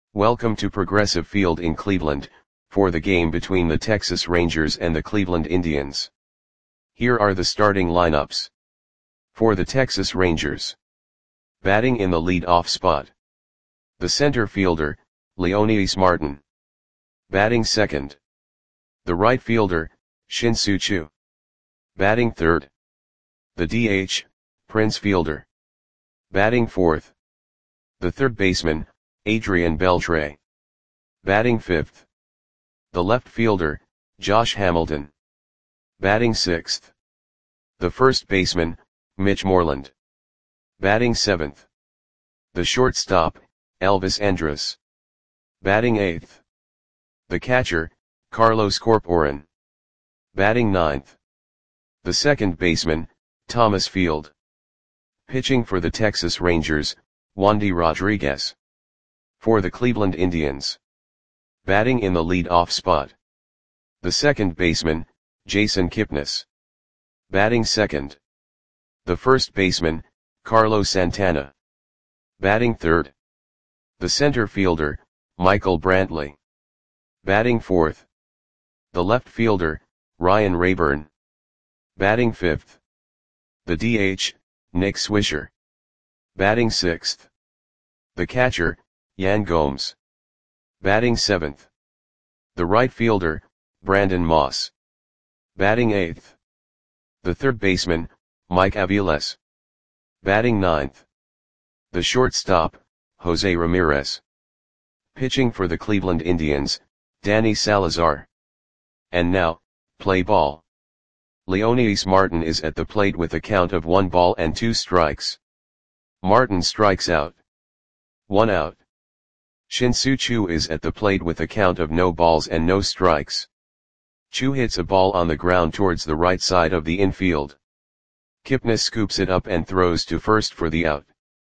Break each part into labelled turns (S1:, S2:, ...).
S1: Welcome to Progressive Field in Cleveland, for the game between the Texas Rangers and the Cleveland Indians. Here are the starting lineups. For the Texas Rangers. Batting in the lead-off spot. The center fielder, Leonys Martin. Batting second. The right fielder, Shin-Soo Choo. Batting third. The DH, Prince Fielder. Batting fourth. The third baseman, Adrian Beltre. Batting fifth. The left fielder, Josh Hamilton. Batting sixth. The first baseman, Mitch Moreland. Batting seventh. The shortstop, Elvis Andrus. Batting eighth. The catcher, Carlos Corporan. Batting ninth. The second baseman, Thomas Field. Pitching for the Texas Rangers, Wandy Rodriguez. For the Cleveland Indians. Batting in the lead-off spot. The second baseman, Jason Kipnis. Batting second. The first baseman, Carlos Santana. Batting third. The center fielder, Michael Brantley. Batting fourth. The left fielder, Ryan Raburn. Batting fifth. The DH, Nick Swisher. Batting sixth. The catcher, Yan Gomes. Batting seventh. The right fielder, Brandon Moss. Batting eighth. The third baseman, Mike Aviles. Batting ninth. The shortstop, Jose Ramirez. Pitching for the Cleveland Indians, Danny Salazar. And now, play ball. Leonys Martin is at the plate with a count of 1-2 Martin strikes out. 1 out. Shin-Soo Choo is at the plate with a count of no balls and no strikes. Choo hits a ball on the ground towards the right side of the infield. Kipnis scoops it up and throws to first for the out.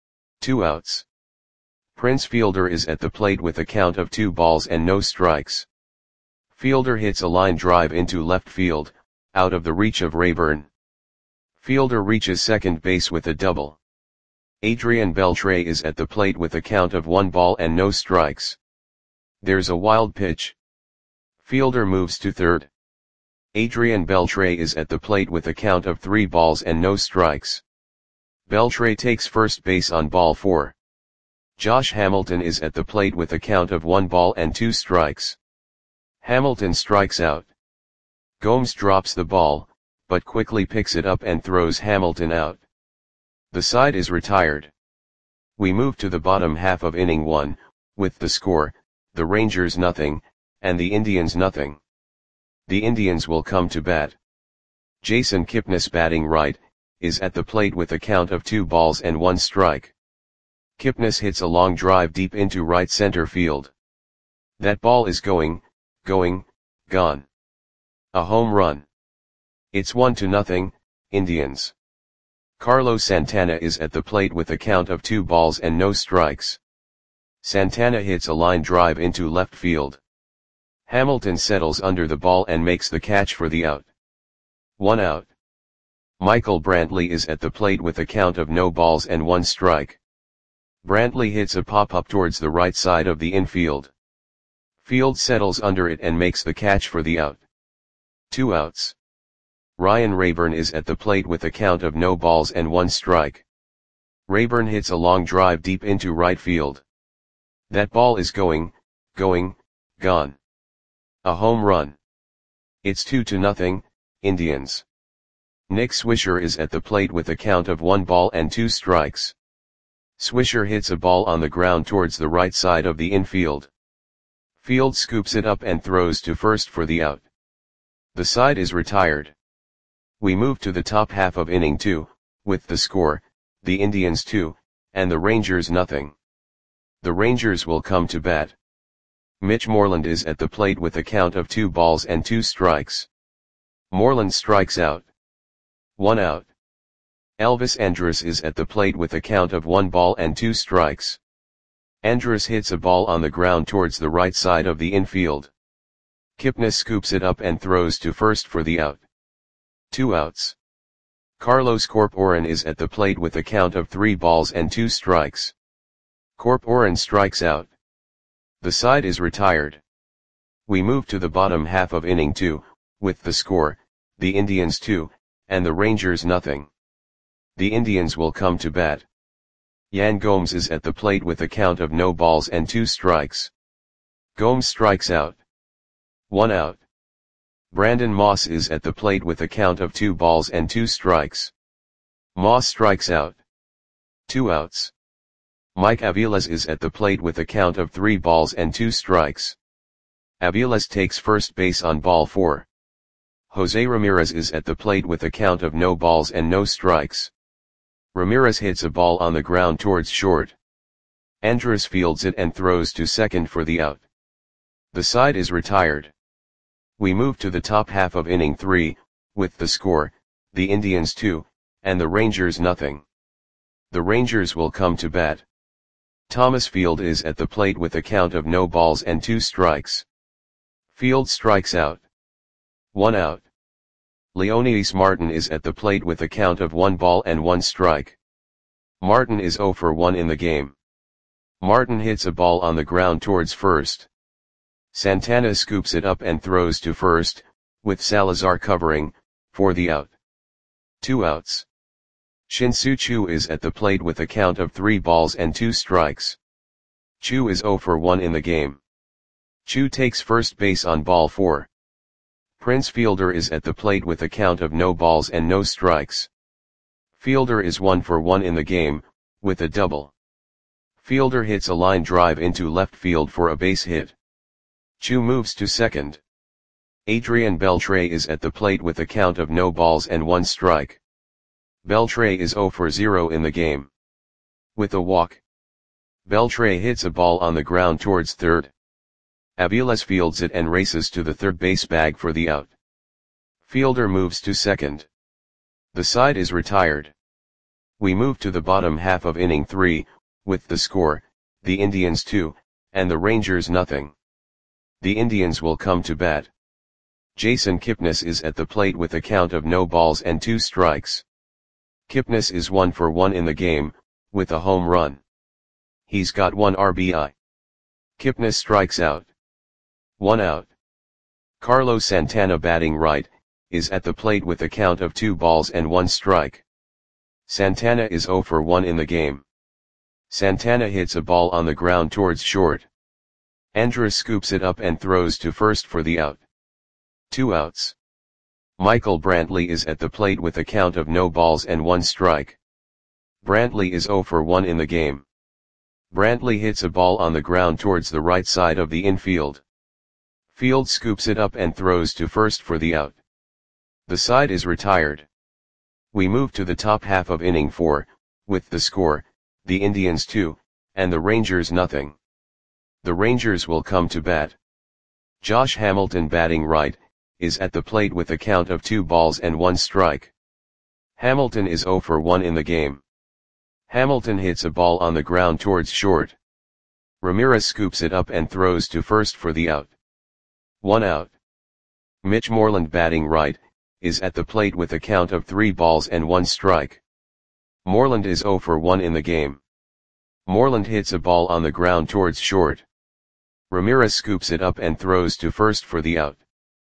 S1: 2 outs. Prince Fielder is at the plate with a count of 2 balls and no strikes. Fielder hits a line drive into left field, out of the reach of Raburn. Fielder reaches second base with a double. Adrian Beltre is at the plate with a count of 1 ball and no strikes. There's a wild pitch. Fielder moves to third. Adrian Beltre is at the plate with a count of 3 balls and no strikes. Beltre takes first base on ball 4. Josh Hamilton is at the plate with a count of 1 ball and 2 strikes. Hamilton strikes out. Gomes drops the ball, but quickly picks it up and throws Hamilton out. The side is retired. We move to the bottom half of inning 1, with the score, the Rangers nothing, and the Indians nothing. The Indians will come to bat. Jason Kipnis batting right, is at the plate with a count of 2 balls and 1 strike. Kipnis hits a long drive deep into right center field. That ball is going, gone. A home run. It's 1-0, Indians. Carlos Santana is at the plate with a count of 2 balls and no strikes. Santana hits a line drive into left field. Hamilton settles under the ball and makes the catch for the out. 1 out. Michael Brantley is at the plate with a count of no balls and 1 strike. Brantley hits a pop-up towards the right side of the infield. Field settles under it and makes the catch for the out. 2 outs. Ryan Raburn is at the plate with a count of no balls and 1 strike. Raburn hits a long drive deep into right field. That ball is going, gone. A home run. It's 2-0, Indians. Nick Swisher is at the plate with a count of 1 ball and 2 strikes. Swisher hits a ball on the ground towards the right side of the infield. Field scoops it up and throws to first for the out. The side is retired. We move to the top half of inning 2, with the score, the Indians 2, and the Rangers nothing. The Rangers will come to bat. Mitch Moreland is at the plate with a count of 2 balls and 2 strikes. Moreland strikes out. 1 out. Elvis Andrus is at the plate with a count of 1 ball and 2 strikes. Andrus hits a ball on the ground towards the right side of the infield. Kipnis scoops it up and throws to first for the out. 2 outs. Carlos Corporan is at the plate with a count of 3 balls and 2 strikes. Corporan strikes out. The side is retired. We move to the bottom half of inning 2, with the score, the Indians 2, and the Rangers nothing. The Indians will come to bat. Yan Gomes is at the plate with a count of no balls and 2 strikes. Gomes strikes out. 1 out. Brandon Moss is at the plate with a count of 2 balls and 2 strikes. Moss strikes out. 2 outs. Mike Aviles is at the plate with a count of 3 balls and 2 strikes. Aviles takes first base on ball 4. Jose Ramirez is at the plate with a count of no balls and no strikes. Ramirez hits a ball on the ground towards short. Andrus fields it and throws to second for the out. The side is retired. We move to the top half of inning 3, with the score, the Indians 2, and the Rangers nothing. The Rangers will come to bat. Thomas Field is at the plate with a count of no balls and 2 strikes. Field strikes out. 1 out. Leonidas Martin is at the plate with a count of 1 ball and 1 strike. Martin is 0 for 1 in the game. Martin hits a ball on the ground towards first. Santana scoops it up and throws to first, with Salazar covering, for the out. 2 outs. Shin-Soo Choo is at the plate with a count of 3 balls and 2 strikes. Choo is 0 for 1 in the game. Choo takes first base on ball 4. Prince Fielder is at the plate with a count of no balls and no strikes. Fielder is 1 for 1 in the game, with a double. Fielder hits a line drive into left field for a base hit. Choo moves to second. Adrian Beltre is at the plate with a count of no balls and 1 strike. Beltre is 0 for 0 in the game. With a walk. Beltre hits a ball on the ground towards third. Aviles fields it and races to the third base bag for the out. Fielder moves to second. The side is retired. We move to the bottom half of inning 3, with the score, the Indians 2, and the Rangers nothing. The Indians will come to bat. Jason Kipnis is at the plate with a count of no balls and 2 strikes. Kipnis is 1 for 1 in the game, with a home run. He's got 1 RBI. Kipnis strikes out. 1 out. Carlos Santana batting right, is at the plate with a count of 2 balls and 1 strike. Santana is 0 for 1 in the game. Santana hits a ball on the ground towards short. Andrus scoops it up and throws to first for the out. 2 outs. Michael Brantley is at the plate with a count of no balls and 1 strike. Brantley is 0 for 1 in the game. Brantley hits a ball on the ground towards the right side of the infield. Field scoops it up and throws to first for the out. The side is retired. We move to the top half of inning 4, with the score, the Indians 2, and the Rangers nothing. The Rangers will come to bat. Josh Hamilton batting right, is at the plate with a count of 2 balls and 1 strike. Hamilton is 0 for 1 in the game. Hamilton hits a ball on the ground towards short. Ramirez scoops it up and throws to first for the out. 1 out. Mitch Moreland batting right, is at the plate with a count of 3 balls and 1 strike. Moreland is 0 for 1 in the game. Moreland hits a ball on the ground towards short. Ramirez scoops it up and throws to first for the out.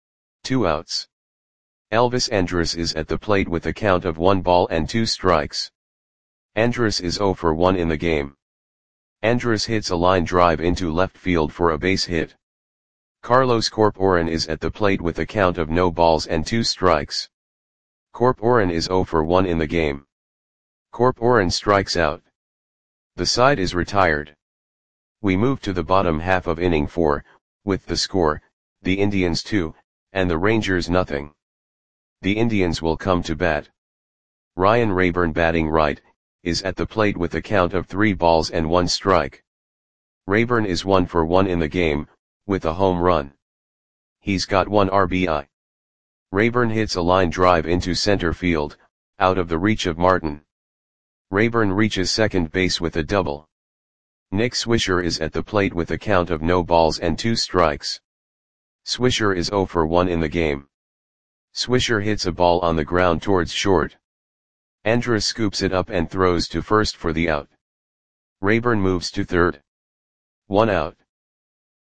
S1: 2 outs. Elvis Andrus is at the plate with a count of 1 ball and 2 strikes. Andrus is 0 for 1 in the game. Andrus hits a line drive into left field for a base hit. Carlos Corporan is at the plate with a count of no balls and 2 strikes. Corporan is 0 for 1 in the game. Corporan strikes out. The side is retired. We move to the bottom half of inning 4, with the score, the Indians 2, and the Rangers nothing. The Indians will come to bat. Ryan Rayburn batting right, is at the plate with a count of 3 balls and 1 strike. Rayburn is 1 for 1 in the game, with a home run. He's got 1 RBI. Rayburn hits a line drive into center field, out of the reach of Martin. Rayburn reaches second base with a double. Nick Swisher is at the plate with a count of no balls and 2 strikes. Swisher is 0 for 1 in the game. Swisher hits a ball on the ground towards short. Andrus scoops it up and throws to first for the out. Rayburn moves to third. 1 out.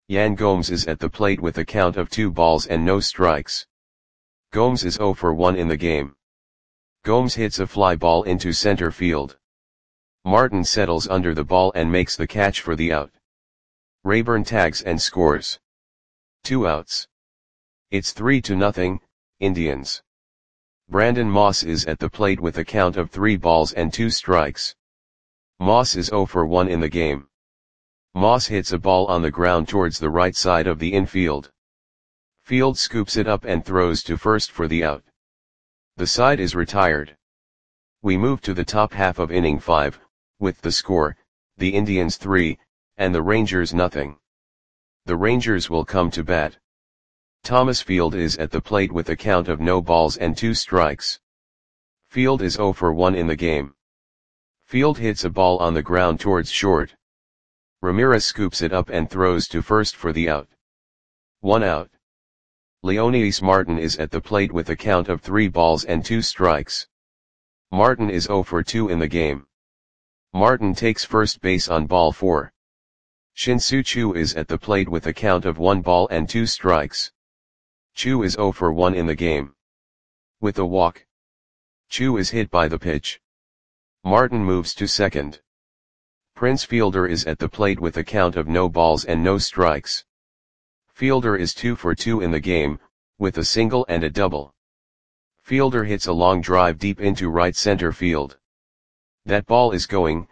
S1: Yan Gomes is at the plate with a count of 2 balls and no strikes. Gomes is 0 for 1 in the game. Gomes hits a fly ball into center field. Martin settles under the ball and makes the catch for the out. Rayburn tags and scores. 2 outs. It's 3-0, Indians. Brandon Moss is at the plate with a count of 3 balls and 2 strikes. Moss is 0 for 1 in the game. Moss hits a ball on the ground towards the right side of the infield. Field scoops it up and throws to first for the out. The side is retired. We move to the top half of inning 5, with the score, the Indians 3, and the Rangers nothing. The Rangers will come to bat. Thomas Field is at the plate with a count of no balls and 2 strikes. Field is 0 for 1 in the game. Field hits a ball on the ground towards short. Ramirez scoops it up and throws to first for the out. 1 out. Leonidas Martin is at the plate with a count of 3 balls and 2 strikes. Martin is 0 for 2 in the game. Martin takes first base on ball 4. Shin-Soo Choo is at the plate with a count of 1 ball and 2 strikes. Choo is 0 for 1 in the game. With a walk. Choo is hit by the pitch. Martin moves to second. Prince Fielder is at the plate with a count of no balls and no strikes. Fielder is 2 for 2 in the game, with a single and a double. Fielder hits a long drive deep into right center field. That ball is gone.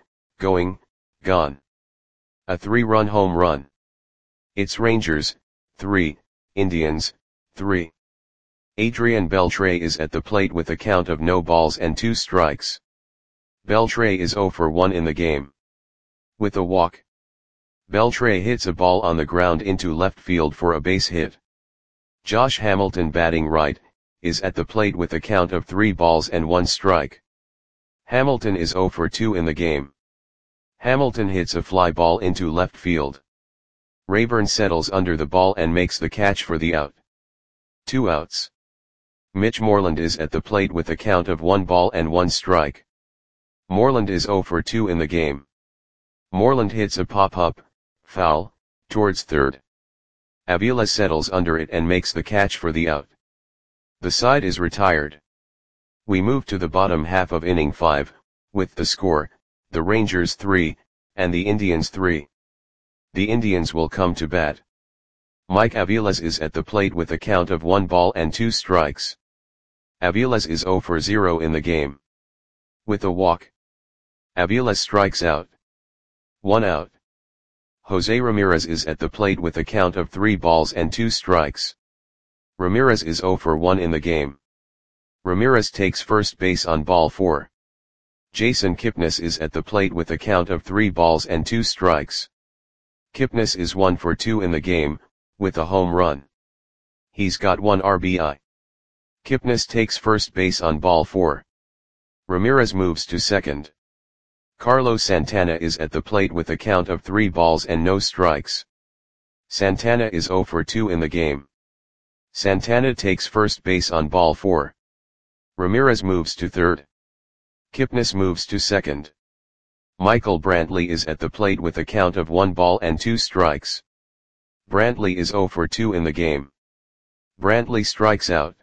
S1: A 3-run home run. It's Rangers, 3, Indians, 3. Adrian Beltre is at the plate with a count of no balls and 2 strikes. Beltre is 0 for 1 in the game. With a walk. Beltre hits a ball on the ground into left field for a base hit. Josh Hamilton, batting right, is at the plate with a count of 3 balls and 1 strike. Hamilton is 0 for 2 in the game. Hamilton hits a fly ball into left field. Rayburn settles under the ball and makes the catch for the out. 2 outs. Mitch Moreland is at the plate with a count of 1 ball and 1 strike. Moreland is 0 for 2 in the game. Moreland hits a pop-up, foul, towards third. Avila settles under it and makes the catch for the out. The side is retired. We move to the bottom half of inning 5, with the score, the Rangers 3, and the Indians 3. The Indians will come to bat. Mike Aviles is at the plate with a count of 1 ball and 2 strikes. Aviles is 0 for 0 in the game. With a walk. Aviles strikes out. 1 out. Jose Ramirez is at the plate with a count of 3 balls and 2 strikes. Ramirez is 0 for 1 in the game. Ramirez takes first base on ball 4. Jason Kipnis is at the plate with a count of 3 balls and 2 strikes. Kipnis is 1 for 2 in the game, with a home run. He's got 1 RBI. Kipnis takes first base on ball 4. Ramirez moves to second. Carlos Santana is at the plate with a count of 3 balls and no strikes. Santana is 0 for 2 in the game. Santana takes first base on ball 4. Ramirez moves to third. Kipnis moves to second. Michael Brantley is at the plate with a count of 1 ball and 2 strikes. Brantley is 0 for 2 in the game. Brantley strikes out.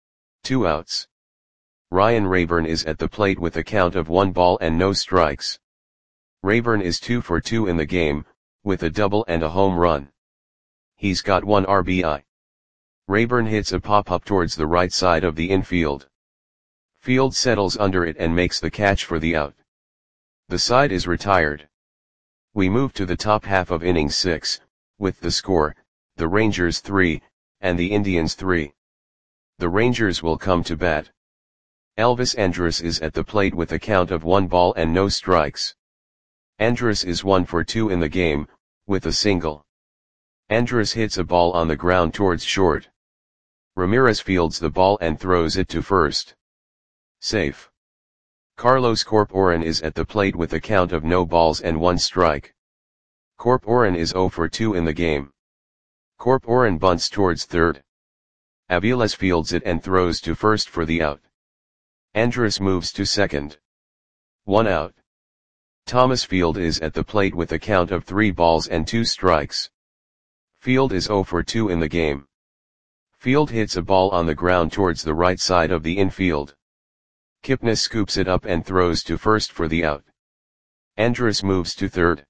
S1: 2 outs. Ryan Rayburn is at the plate with a count of 1 ball and no strikes. Rayburn is 2 for 2 in the game, with a double and a home run. He's got 1 RBI. Rayburn hits a pop-up towards the right side of the infield. Field settles under it and makes the catch for the out. The side is retired. We move to the top half of inning 6, with the score, the Rangers 3, and the Indians 3. The Rangers will come to bat. Elvis Andrus is at the plate with a count of 1 ball and no strikes. Andrus is 1 for 2 in the game, with a single. Andrus hits a ball on the ground towards short. Ramirez fields the ball and throws it to first. Safe. Carlos Corporan is at the plate with a count of no balls and 1 strike. Corporan is 0 for 2 in the game. Corporan bunts towards third. Aviles fields it and throws to first for the out. Andrus moves to second. 1 out. Thomas Field is at the plate with a count of 3 balls and 2 strikes. Field is 0 for 2 in the game. Field hits a ball on the ground towards the right side of the infield. Kipnis scoops it up and throws to first for the out. Andrus moves to third.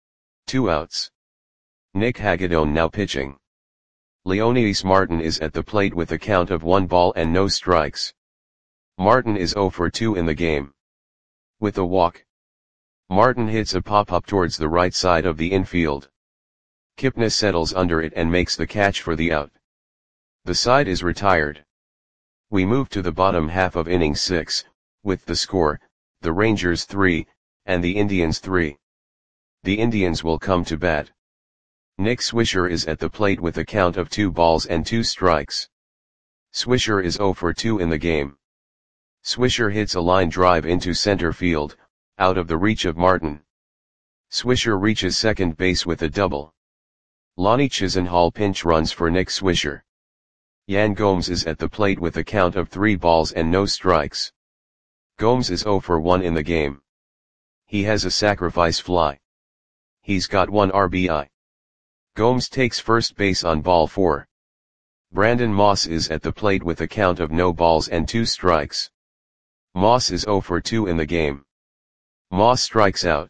S1: 2 outs. Nick Hagedorn now pitching. Leonidas Martin is at the plate with a count of 1 ball and no strikes. Martin is 0 for 2 in the game. With a walk. Martin hits a pop-up towards the right side of the infield. Kipnis settles under it and makes the catch for the out. The side is retired. We move to the bottom half of inning 6, with the score, the Rangers 3, and the Indians 3. The Indians will come to bat. Nick Swisher is at the plate with a count of 2 balls and 2 strikes. Swisher is 0 for 2 in the game. Swisher hits a line drive into center field, out of the reach of Martin. Swisher reaches second base with a double. Lonnie Chisenhall pinch runs for Nick Swisher. Yan Gomes is at the plate with a count of 3 balls and no strikes. Gomes is 0 for 1 in the game. He has a sacrifice fly. He's got 1 RBI. Gomes takes first base on ball 4. Brandon Moss is at the plate with a count of no balls and 2 strikes. Moss is 0 for 2 in the game. Moss strikes out.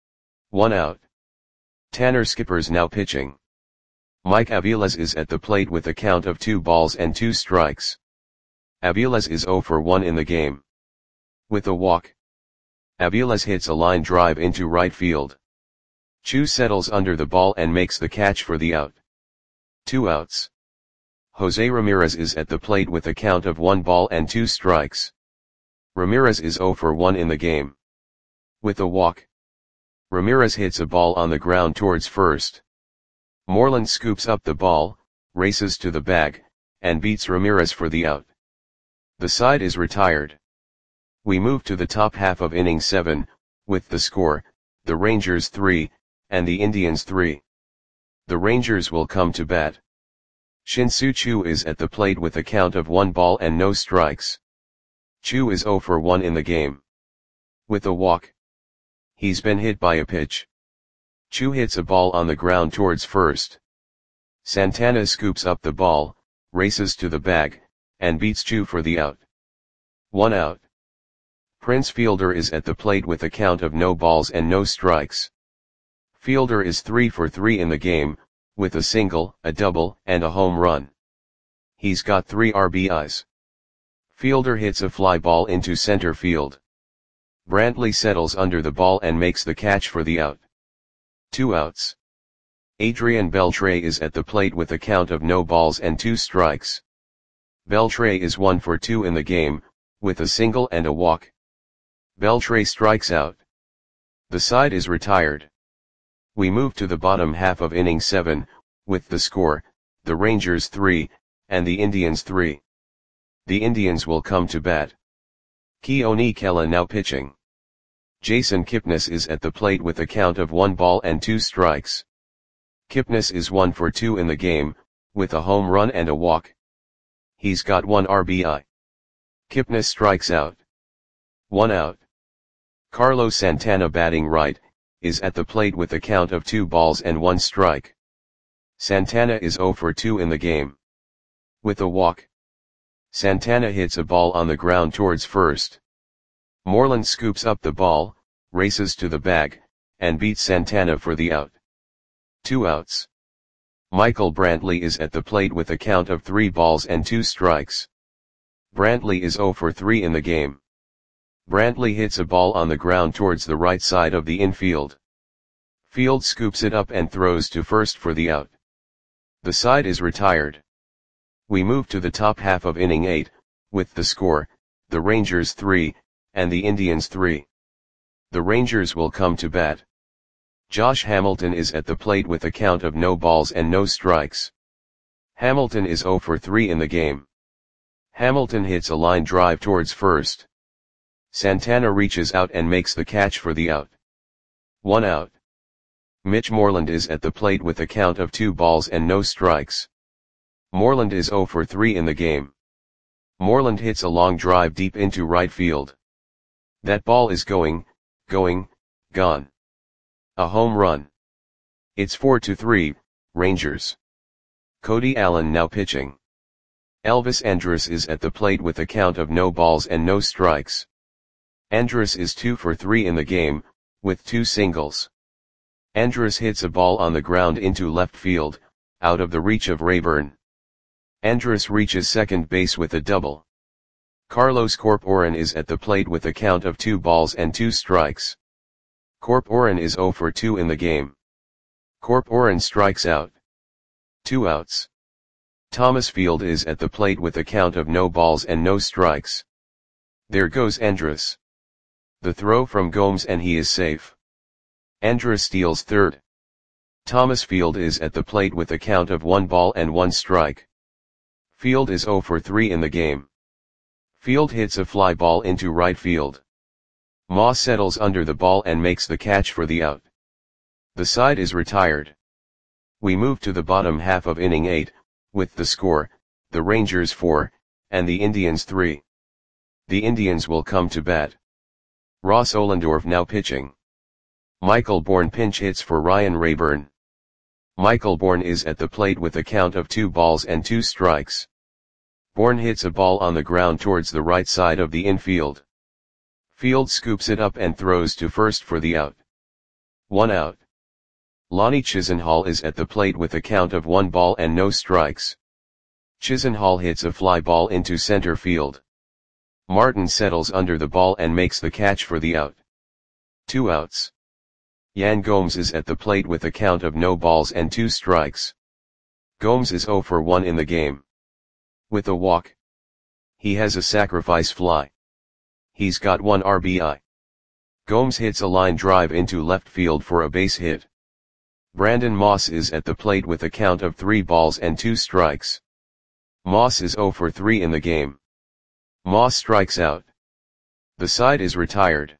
S1: 1 out. Tanner Skippers now pitching. Mike Aviles is at the plate with a count of 2 balls and 2 strikes. Aviles is 0 for 1 in the game. With a walk. Aviles hits a line drive into right field. Chu settles under the ball and makes the catch for the out. 2 outs. Jose Ramirez is at the plate with a count of 1 ball and 2 strikes. Ramirez is 0 for 1 in the game. With a walk. Ramirez hits a ball on the ground towards first. Moreland scoops up the ball, races to the bag, and beats Ramirez for the out. The side is retired. We move to the top half of inning 7, with the score, the Rangers 3, and the Indians 3. The Rangers will come to bat. Shin-Soo Choo is at the plate with a count of 1 ball and no strikes. Choo is 0 for 1 in the game. With a walk. He's been hit by a pitch. Choo hits a ball on the ground towards first. Santana scoops up the ball, races to the bag, and beats Choo for the out. 1 out. Prince Fielder is at the plate with a count of no balls and no strikes. Fielder is 3 for 3 in the game, with a single, a double, and a home run. He's got 3 RBIs. Fielder hits a fly ball into center field. Brantley settles under the ball and makes the catch for the out. 2 outs. Adrian Beltre is at the plate with a count of no balls and 2 strikes. Beltre is 1 for 2 in the game, with a single and a walk. Beltre strikes out. The side is retired. We move to the bottom half of inning 7, with the score, the Rangers 3, and the Indians 3. The Indians will come to bat. Keone Kela now pitching. Jason Kipnis is at the plate with a count of 1 ball and 2 strikes. Kipnis is 1 for 2 in the game, with a home run and a walk. He's got 1 RBI. Kipnis strikes out. 1 out. Carlos Santana batting right, is at the plate with a count of 2 balls and 1 strike. Santana is 0 for 2 in the game. With a walk. Santana hits a ball on the ground towards first. Moreland scoops up the ball, races to the bag, and beats Santana for the out. 2 outs. Michael Brantley is at the plate with a count of 3 balls and 2 strikes. Brantley is 0 for 3 in the game. Brantley hits a ball on the ground towards the right side of the infield. Field scoops it up and throws to first for the out. The side is retired. We move to the top half of inning 8, with the score, the Rangers 3, and the Indians 3. The Rangers will come to bat. Josh Hamilton is at the plate with a count of no balls and no strikes. Hamilton is 0 for 3 in the game. Hamilton hits a line drive towards first. Santana reaches out and makes the catch for the out. 1 out. Mitch Moreland is at the plate with a count of 2 balls and no strikes. Moreland is 0 for 3 in the game. Moreland hits a long drive deep into right field. That ball is gone. A home run. It's 4-3, Rangers. Cody Allen now pitching. Elvis Andrus is at the plate with a count of no balls and no strikes. Andrus is 2 for 3 in the game, with 2 singles. Andrus hits a ball on the ground into left field, out of the reach of Rayburn. Andrus reaches second base with a double. Carlos Corporan is at the plate with a count of 2 balls and 2 strikes. Corporan is 0 for 2 in the game. Corporan strikes out. 2 outs. Thomas Field is at the plate with a count of no balls and no strikes. There goes Andrus. The throw from Gomes and he is safe. Andrus steals third. Thomas Field is at the plate with a count of 1 ball and 1 strike. Field is 0 for 3 in the game. Field hits a fly ball into right field. Moss settles under the ball and makes the catch for the out. The side is retired. We move to the bottom half of inning 8, with the score, the Rangers 4, and the Indians 3. The Indians will come to bat. Ross Ohlendorf now pitching. Michael Bourne pinch hits for Ryan Rayburn. Michael Bourne is at the plate with a count of 2 balls and 2 strikes. Bourne hits a ball on the ground towards the right side of the infield. Field scoops it up and throws to first for the out. 1 out. Lonnie Chisenhall is at the plate with a count of 1 ball and no strikes. Chisenhall hits a fly ball into center field. Martin settles under the ball and makes the catch for the out. 2 outs. Yan Gomes is at the plate with a count of no balls and 2 strikes. Gomes is 0 for 1 in the game. With a walk. He has a sacrifice fly. He's got 1 RBI. Gomes hits a line drive into left field for a base hit. Brandon Moss is at the plate with a count of 3 balls and 2 strikes. Moss is 0 for 3 in the game. Moss strikes out. The side is retired.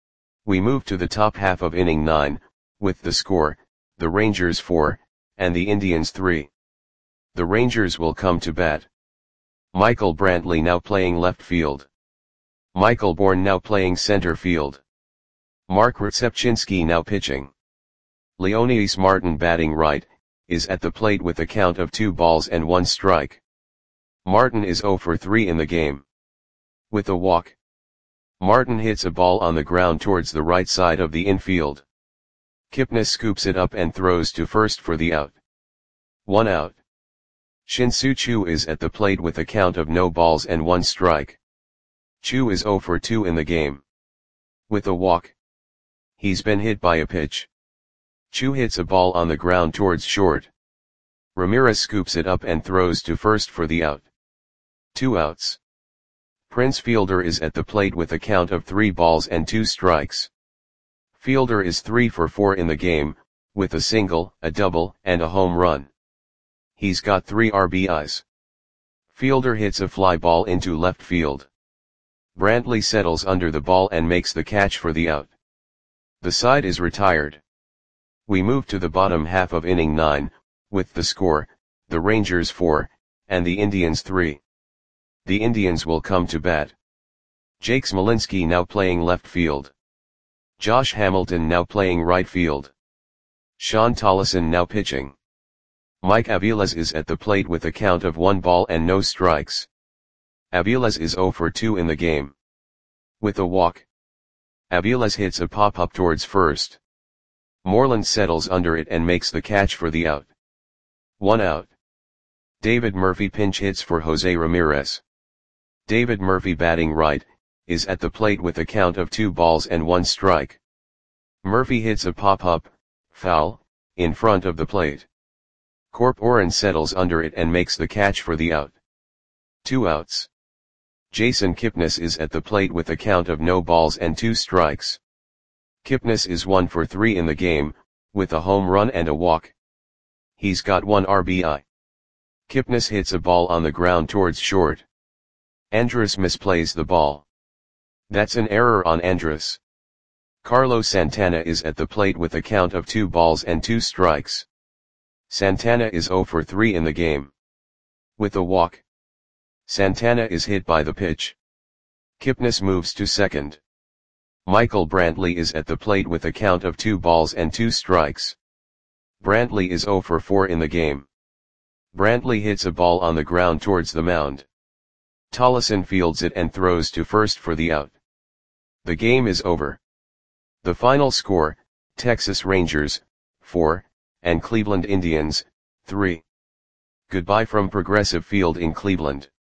S1: We move to the top half of inning 9, with the score, the Rangers 4, and the Indians 3. The Rangers will come to bat. Michael Brantley now playing left field. Michael Bourne now playing center field. Mark Rzepczynski now pitching. Leonidas Martin batting right, is at the plate with a count of 2 balls and 1 strike. Martin is 0 for 3 in the game. With a walk. Martin hits a ball on the ground towards the right side of the infield. Kipnis scoops it up and throws to first for the out. 1 out. Shin-Soo Choo is at the plate with a count of no balls and 1 strike. Choo is 0 for 2 in the game. With a walk. He's been hit by a pitch. Choo hits a ball on the ground towards short. Ramirez scoops it up and throws to first for the out. 2 outs. Prince Fielder is at the plate with a count of 3 balls and 2 strikes. Fielder is 3 for 4 in the game, with a single, a double, and a home run. He's got 3 RBIs. Fielder hits a fly ball into left field. Brantley settles under the ball and makes the catch for the out. The side is retired. We move to the bottom half of inning 9, with the score, the Rangers 4, and the Indians 3. The Indians will come to bat. Jake Smolinski now playing left field. Josh Hamilton now playing right field. Sean Tollison now pitching. Mike Aviles is at the plate with a count of 1 ball and no strikes. Aviles is 0 for 2 in the game. With a walk. Aviles hits a pop-up towards first. Moreland settles under it and makes the catch for the out. 1 out. David Murphy pinch hits for Jose Ramirez. David Murphy batting right, is at the plate with a count of 2 balls and 1 strike. Murphy hits a pop-up, foul, in front of the plate. Corporan settles under it and makes the catch for the out. 2 outs. Jason Kipnis is at the plate with a count of no balls and 2 strikes. Kipnis is 1 for 3 in the game, with a home run and a walk. He's got 1 RBI. Kipnis hits a ball on the ground towards short. Andrus misplays the ball. That's an error on Andrus. Carlos Santana is at the plate with a count of 2 balls and 2 strikes. Santana is 0 for 3 in the game. With a walk. Santana is hit by the pitch. Kipnis moves to second. Michael Brantley is at the plate with a count of 2 balls and 2 strikes. Brantley is 0 for 4 in the game. Brantley hits a ball on the ground towards the mound. Tollison fields it and throws to first for the out. The game is over. The final score, Texas Rangers, 4, and Cleveland Indians, 3. Goodbye from Progressive Field in Cleveland.